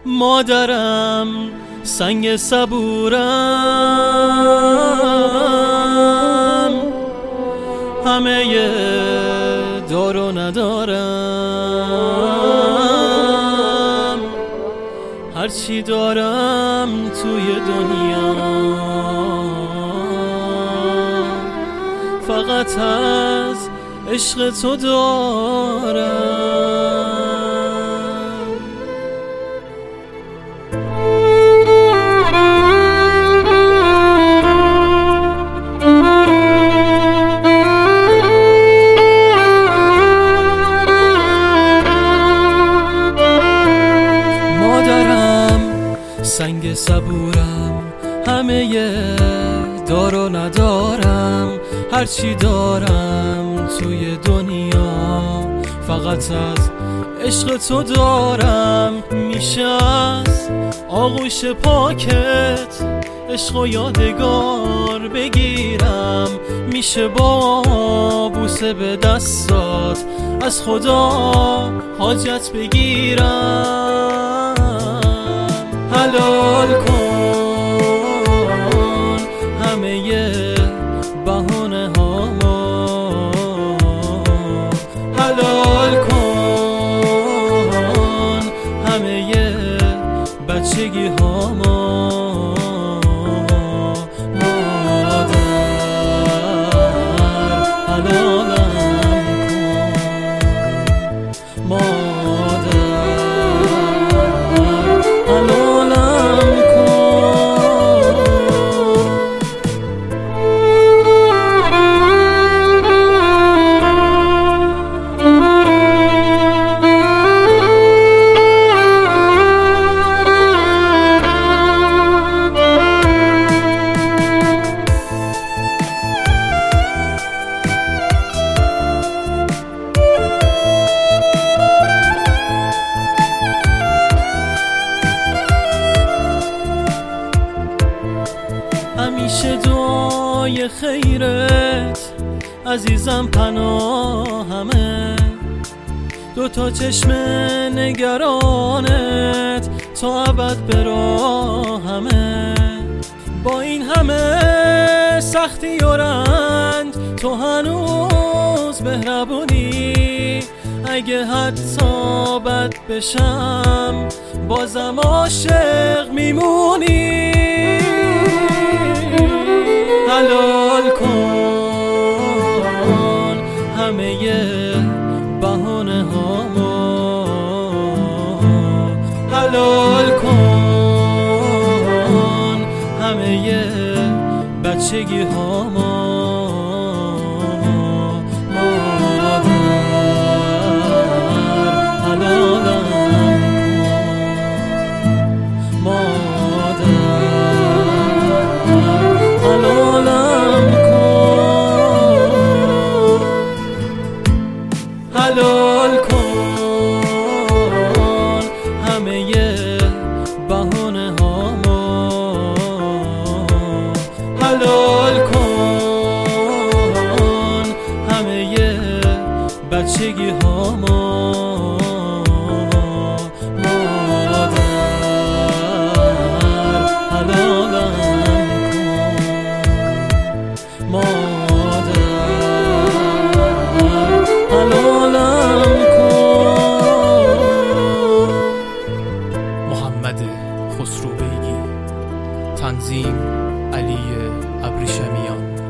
مادرم سنگ صبورم، همه دار و ندارم، هرچی دارم توی دنیا فقط از عشق تو دارم. سنگ صبورم، همه دار و ندارم، هرچی دارم توی دنیا فقط از عشق تو دارم. میشه از آغوش پاکت عشق و یادگار بگیرم، میشه با بوسه به دستات از خدا حاجت بگیرم. حلال کن همه بهانه هامو، حلال کن همه بچگی هامو. مادر حلالم کن، مادر همیشه دعای خیرت عزیزم پناهمه، دوتا چشم نگرانت تا ابد براهمه. با این همه سختی و رنج تو هنوز مهربونی، اگه حتی بد بشم بازم عاشق میمونی. حلال کن همه بهانه هامو، حلال کن همه بچگی هامو. مادر حلالم کن، مادر حلال کن همه بهانه هامو، حلال کن همه بچگی هامو. مادر حلالم کن، مادر حلالم کن. محمد خسرو بیگی، تنظیم علی ابریشمیان.